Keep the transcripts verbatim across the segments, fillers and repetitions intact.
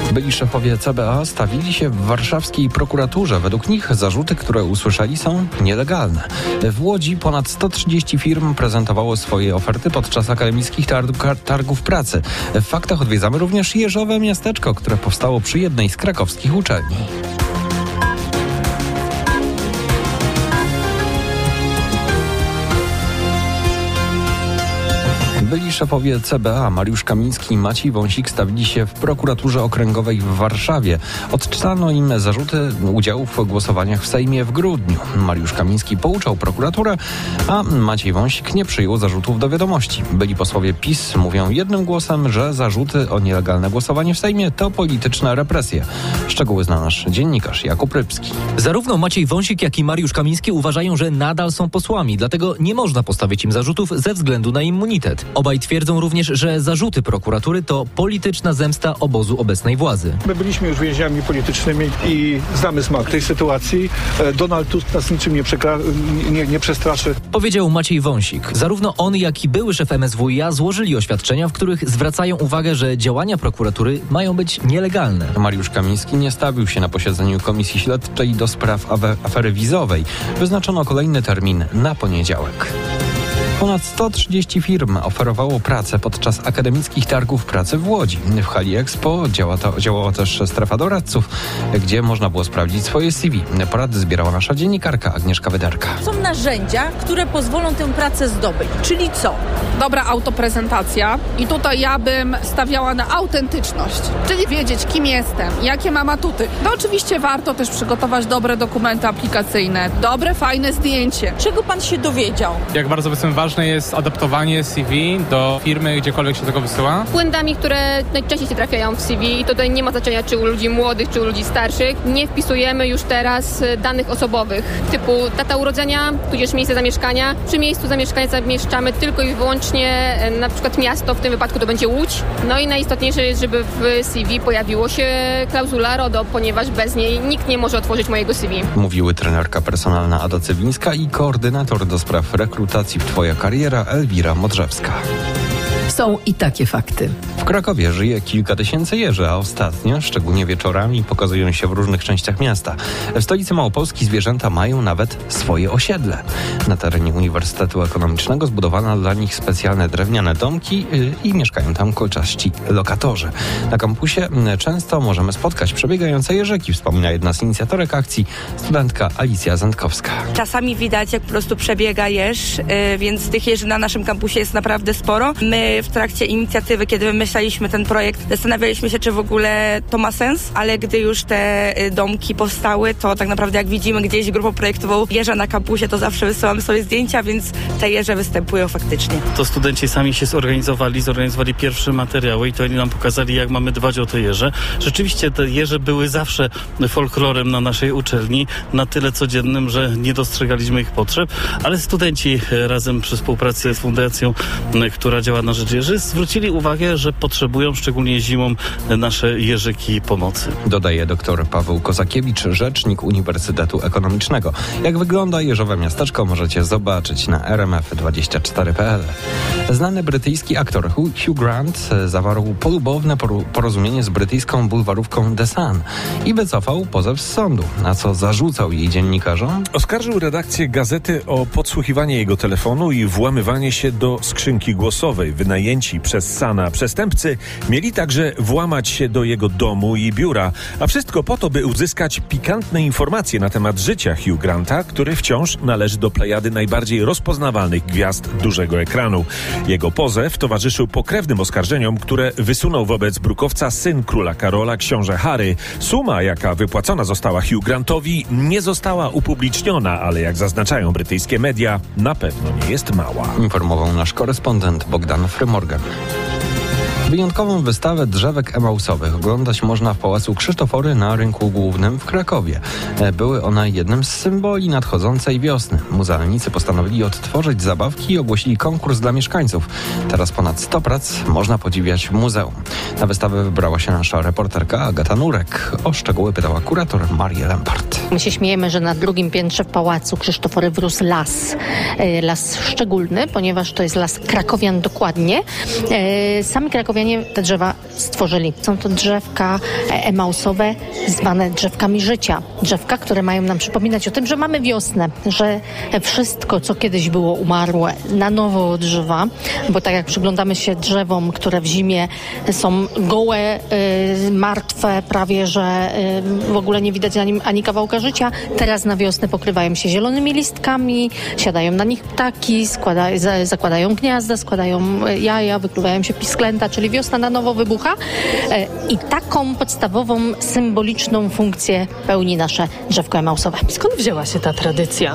Byli szefowie C B A stawili się w warszawskiej prokuraturze. Według nich zarzuty, które usłyszeli, są nielegalne. W Łodzi ponad sto trzydzieści firm prezentowało swoje oferty podczas akademickich targ- targów pracy. W faktach odwiedzamy również Jeżowe miasteczko, które powstało przy jednej z krakowskich uczelni. Byli szefowie C B A Mariusz Kamiński i Maciej Wąsik stawili się w prokuraturze okręgowej w Warszawie. Odczytano im zarzuty udziału w głosowaniach w Sejmie w grudniu. Mariusz Kamiński pouczał prokuraturę, a Maciej Wąsik nie przyjął zarzutów do wiadomości. Byli posłowie PiS mówią jednym głosem, że zarzuty o nielegalne głosowanie w Sejmie to polityczne represje. Szczegóły zna nasz dziennikarz Jakub Rybski. Zarówno Maciej Wąsik, jak i Mariusz Kamiński uważają, że nadal są posłami, dlatego nie można postawić im zarzutów ze względu na immunitet. Obaj twierdzą również, że zarzuty prokuratury to polityczna zemsta obozu obecnej władzy. My byliśmy już więźniami politycznymi i znamy smak tej sytuacji. Donald Tusk nas niczym nie, przekra- nie, nie przestraszy. Powiedział Maciej Wąsik. Zarówno on, jak i były szef M S W i A złożyli oświadczenia, w których zwracają uwagę, że działania prokuratury mają być nielegalne. Mariusz Kamiński nie stawił się na posiedzeniu Komisji Śledczej do spraw afery wizowej. Wyznaczono kolejny termin na poniedziałek. Ponad sto trzydzieści firm oferowało pracę podczas akademickich targów pracy w Łodzi. W hali Expo działa to, działała też strefa doradców, gdzie można było sprawdzić swoje C V. Porady zbierała nasza dziennikarka Agnieszka Wyderka. Są narzędzia, które pozwolą tę pracę zdobyć. Czyli co? Dobra autoprezentacja i tutaj ja bym stawiała na autentyczność, czyli wiedzieć, kim jestem, jakie mam atuty. No oczywiście warto też przygotować dobre dokumenty aplikacyjne, dobre, fajne zdjęcie. Czego pan się dowiedział? Jak bardzo jestem ważne jest adaptowanie C V do firmy, gdziekolwiek się tego wysyła. Błędami, które najczęściej się trafiają w C V i tutaj nie ma znaczenia, czy u ludzi młodych, czy u ludzi starszych. Nie wpisujemy już teraz danych osobowych, typu data urodzenia, tudzież miejsce zamieszkania. Przy miejscu zamieszkania zamieszczamy tylko i wyłącznie na przykład miasto, w tym wypadku to będzie Łódź. No i najistotniejsze jest, żeby w C V pojawiło się klauzula RODO, ponieważ bez niej nikt nie może otworzyć mojego C V. Mówiły trenerka personalna Ada Cywińska i koordynator do spraw rekrutacji w Twoja kariera Elwira Modrzewska. Są i takie fakty. W Krakowie żyje kilka tysięcy jeży, a ostatnio, szczególnie wieczorami, pokazują się w różnych częściach miasta. W stolicy Małopolski zwierzęta mają nawet swoje osiedle. Na terenie Uniwersytetu Ekonomicznego zbudowano dla nich specjalne drewniane domki i mieszkają tam kolczaści lokatorzy. Na kampusie często możemy spotkać przebiegające jeżyki, wspomina jedna z inicjatorek akcji, studentka Alicja Zędkowska. Czasami widać, jak po prostu przebiega jeż, więc tych jeży na naszym kampusie jest naprawdę sporo. My w trakcie inicjatywy, kiedy wymyślaliśmy ten projekt, zastanawialiśmy się, czy w ogóle to ma sens, ale gdy już te domki powstały, to tak naprawdę jak widzimy gdzieś grupę projektową jeża na kampusie, to zawsze wysyłamy sobie zdjęcia, więc te jeże występują faktycznie. To studenci sami się zorganizowali, zorganizowali pierwsze materiały i to oni nam pokazali, jak mamy dbać o te jeże. Rzeczywiście te jeże były zawsze folklorem na naszej uczelni, na tyle codziennym, że nie dostrzegaliśmy ich potrzeb, ale studenci razem przy współpracy z fundacją, która działa na rzecz jeży, zwrócili uwagę, że potrzebują szczególnie zimą nasze jeżyki pomocy. Dodaje dr Paweł Kozakiewicz, rzecznik Uniwersytetu Ekonomicznego. Jak wygląda jeżowe miasteczko, możecie zobaczyć na r m f dwadzieścia cztery kropka p l. Znany brytyjski aktor Hugh Grant zawarł polubowne porozumienie z brytyjską bulwarówką The Sun i wycofał pozew z sądu, na co zarzucał jej dziennikarzom. Oskarżył redakcję gazety o podsłuchiwanie jego telefonu i włamywanie się do skrzynki głosowej. Wynajęci przez Sana przestępcy mieli także włamać się do jego domu i biura, a wszystko po to, by uzyskać pikantne informacje na temat życia Hugh Granta, który wciąż należy do plejady najbardziej rozpoznawalnych gwiazd dużego ekranu. Jego pozew towarzyszył pokrewnym oskarżeniom, które wysunął wobec brukowca syn króla Karola, książę Harry. Suma, jaka wypłacona została Hugh Grantowi, nie została upubliczniona, ale jak zaznaczają brytyjskie media, na pewno nie jest mała. Informował nasz korespondent Bogdan Frymorgan. Wyjątkową wystawę drzewek emausowych oglądać można w Pałacu Krzysztofory na Rynku Głównym w Krakowie. Były one jednym z symboli nadchodzącej wiosny. Muzealnicy postanowili odtworzyć zabawki i ogłosili konkurs dla mieszkańców. Teraz ponad sto prac można podziwiać w muzeum. Na wystawę wybrała się nasza reporterka Agata Nurek. O szczegóły pytała kurator Marię Lempart. My się śmiejemy, że na drugim piętrze w Pałacu Krzysztofory wrósł las. Las szczególny, ponieważ to jest las krakowian dokładnie. Sami krakowianie wrocławianie te drzewa stworzyli. Są to drzewka emausowe, zwane drzewkami życia. Drzewka, które mają nam przypominać o tym, że mamy wiosnę, że wszystko, co kiedyś było umarłe, na nowo odżywa, bo tak jak przyglądamy się drzewom, które w zimie są gołe, y, martwe, prawie że y, w ogóle nie widać na nim ani kawałka życia, teraz na wiosnę pokrywają się zielonymi listkami, siadają na nich ptaki, składa, za, zakładają gniazda, składają jaja, wykluwają się pisklęta, czyli wiosna na nowo wybucha. I taką podstawową, symboliczną funkcję pełni nasze drzewko emausowe. Skąd wzięła się ta tradycja?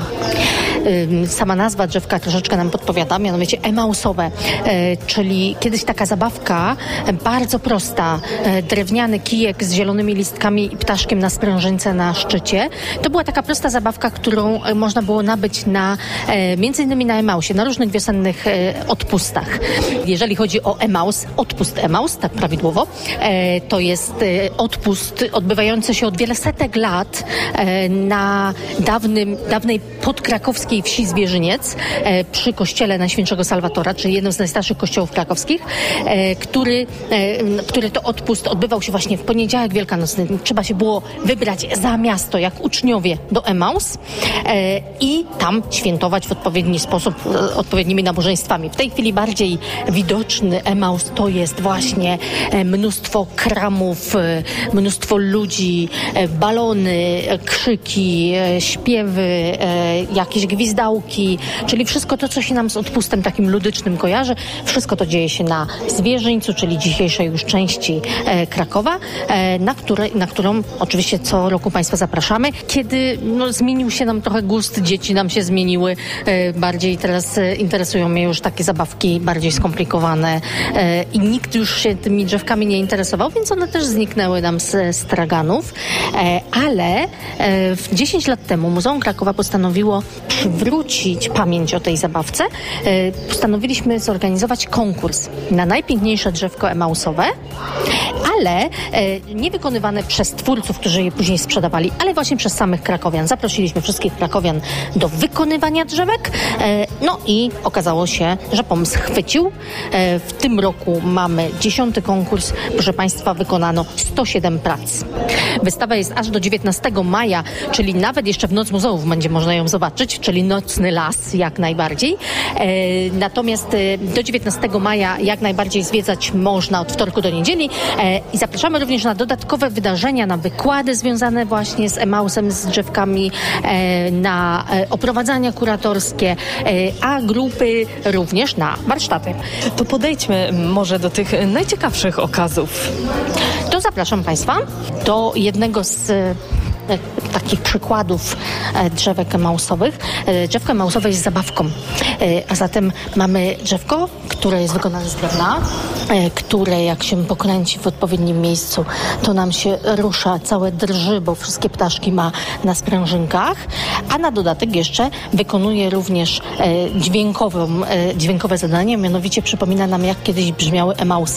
Sama nazwa drzewka troszeczkę nam podpowiada, mianowicie emausowe, czyli kiedyś taka zabawka bardzo prosta, drewniany kijek z zielonymi listkami i ptaszkiem na sprężynce na szczycie. To była taka prosta zabawka, którą można było nabyć na, między innymi na Emausie, na różnych wiosennych odpustach. Jeżeli chodzi o Emaus, odpust Emaus, tak prawidłowo, to jest odpust odbywający się od wiele setek lat na dawnym, dawnej podkrakowskiej wsi Zwierzyniec przy kościele Najświętszego Salwatora, czyli jednym z najstarszych kościołów krakowskich, który, który to odpust odbywał się właśnie w poniedziałek wielkanocny. Trzeba się było wybrać za miasto, jak uczniowie, do Emaus i tam świętować w odpowiedni sposób, odpowiednimi nabożeństwami. W tej chwili bardziej widoczny Emaus to jest właśnie mnóstwo kramów, mnóstwo ludzi, balony, krzyki, śpiewy, jakieś gwizdałki, czyli wszystko to, co się nam z odpustem takim ludycznym kojarzy. Wszystko to dzieje się na Zwierzyńcu, czyli dzisiejszej już części Krakowa, na, które, na którą oczywiście co roku Państwa zapraszamy. Kiedy no, zmienił się nam trochę gust, dzieci nam się zmieniły, bardziej teraz interesują mnie już takie zabawki bardziej skomplikowane i nikt już się tymi drzewkami nie interesował, więc one też zniknęły nam z straganów, ale dziesięć lat temu Muzeum Krakowa postanowiło przywrócić pamięć o tej zabawce. Postanowiliśmy zorganizować konkurs na najpiękniejsze drzewko emausowe, ale nie wykonywane przez twórców, którzy je później sprzedawali, ale właśnie przez samych krakowian. Zaprosiliśmy wszystkich krakowian do wykonywania drzewek, no i okazało się, że pomysł chwycił. W tym roku mamy dziesiąty konkurs. Proszę Państwa, wykonano sto siedem prac. Wystawa jest aż do dziewiętnastego maja, czyli nawet jeszcze w Noc Muzeów będzie można ją zobaczyć, czyli nocny las jak najbardziej. Natomiast do dziewiętnastego maja jak najbardziej zwiedzać można od wtorku do niedzieli i zapraszamy również na dodatkowe wydarzenia, na wykłady związane właśnie z Emausem, z drzewkami, na oprowadzania kuratorskie, a grupy również na warsztaty. To podejdźmy może do tych najciekawszych okazów. To zapraszam Państwa do jednego z takich przykładów drzewek emausowych. Drzewko emausowe jest zabawką, a zatem mamy drzewko, które jest wykonane z drewna, które jak się pokręci w odpowiednim miejscu, to nam się rusza, całe drży, bo wszystkie ptaszki ma na sprężynkach, a na dodatek jeszcze wykonuje również dźwiękową, dźwiękowe zadanie, mianowicie przypomina nam, jak kiedyś brzmiały emausy.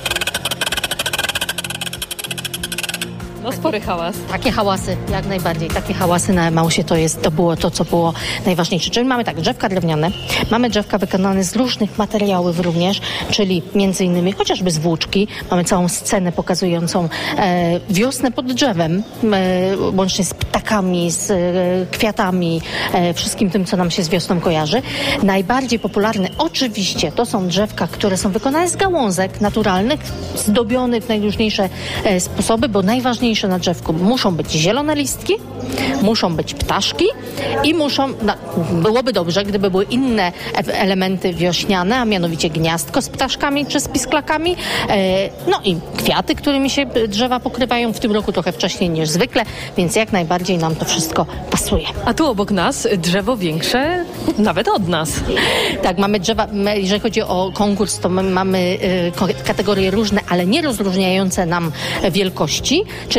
No spory hałas. Takie hałasy, jak najbardziej. Takie hałasy na Emausie to jest, to było to, co było najważniejsze. Czyli mamy tak, drzewka drewniane, mamy drzewka wykonane z różnych materiałów również, czyli między innymi chociażby z włóczki. Mamy całą scenę pokazującą e, wiosnę pod drzewem, e, łącznie z ptakami, z e, kwiatami, e, wszystkim tym, co nam się z wiosną kojarzy. Najbardziej popularne oczywiście to są drzewka, które są wykonane z gałązek naturalnych, zdobionych w najróżniejsze e, sposoby, bo najważniejsze na drzewku muszą być zielone listki, muszą być ptaszki i muszą, no, byłoby dobrze, gdyby były inne elementy wiośniane, a mianowicie gniazdko z ptaszkami czy z pisklakami, e, no i kwiaty, którymi się drzewa pokrywają w tym roku trochę wcześniej niż zwykle, więc jak najbardziej nam to wszystko pasuje. A tu obok nas drzewo większe nawet od nas. Tak, mamy drzewa, jeżeli chodzi o konkurs, to my mamy y, kategorie różne, ale nie rozróżniające nam wielkości, czyli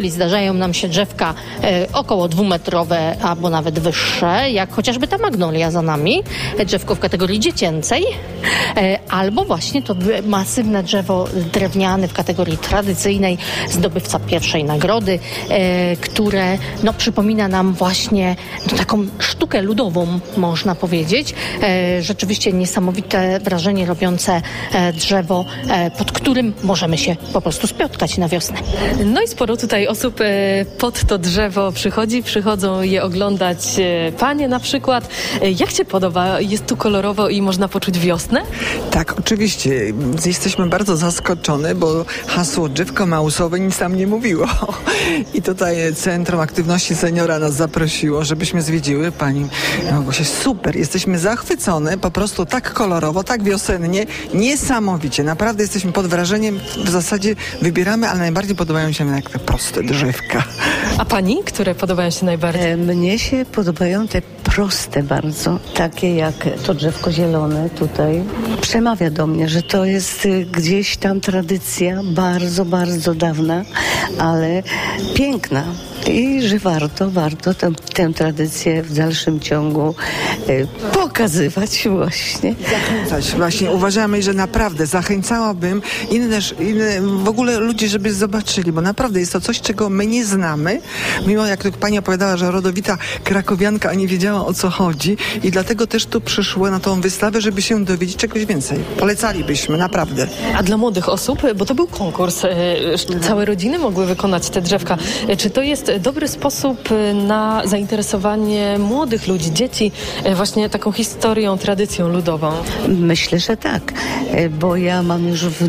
jeżeli zdarzają nam się drzewka e, około dwumetrowe albo nawet wyższe, jak chociażby ta magnolia za nami, drzewko w kategorii dziecięcej, e, albo właśnie to masywne drzewo drewniane w kategorii tradycyjnej, zdobywca pierwszej nagrody, e, które no, przypomina nam właśnie no, taką sztukę ludową, można powiedzieć. E, rzeczywiście niesamowite wrażenie robiące e, drzewo, e, pod którym możemy się po prostu spotkać na wiosnę. No i sporo tutaj osób e, pod to drzewo przychodzi, przychodzą je oglądać e, panie na przykład. E, jak Cię podoba? Jest tu kolorowo i można poczuć wiosnę? Tak, oczywiście. Jesteśmy bardzo zaskoczone, bo hasło drzewko mausowe nic nam nie mówiło. I tutaj Centrum Aktywności Seniora nas zaprosiło, żebyśmy zwiedziły. Pani Małgosia, super, jesteśmy zachwycone, po prostu tak kolorowo, tak wiosennie, niesamowicie. Naprawdę jesteśmy pod wrażeniem, w zasadzie wybieramy, ale najbardziej podobają się nam te proste drzewka. A Pani, które podobają się najbardziej? E, mnie się podobają te proste bardzo, takie jak to drzewko zielone tutaj. Przemawia do mnie, że to jest gdzieś tam tradycja bardzo, bardzo dawna, ale piękna. I że warto, warto tę, tę tradycję w dalszym ciągu e, pokazywać właśnie. Zachęcać. Właśnie uważamy, że naprawdę zachęcałabym inne, inne w ogóle ludzi, żeby zobaczyli, bo naprawdę jest to coś, czego my nie znamy. Mimo jak pani opowiadała, że rodowita krakowianka, a nie wiedziała, o co chodzi i dlatego też tu przyszło na tą wystawę, żeby się dowiedzieć czegoś więcej. Polecalibyśmy, naprawdę. A dla młodych osób, bo to był konkurs, e, całe rodziny mogły wykonać te drzewka. E, czy to jest dobry sposób na zainteresowanie młodych ludzi, dzieci właśnie taką historią, tradycją ludową? Myślę, że tak, bo ja mam już w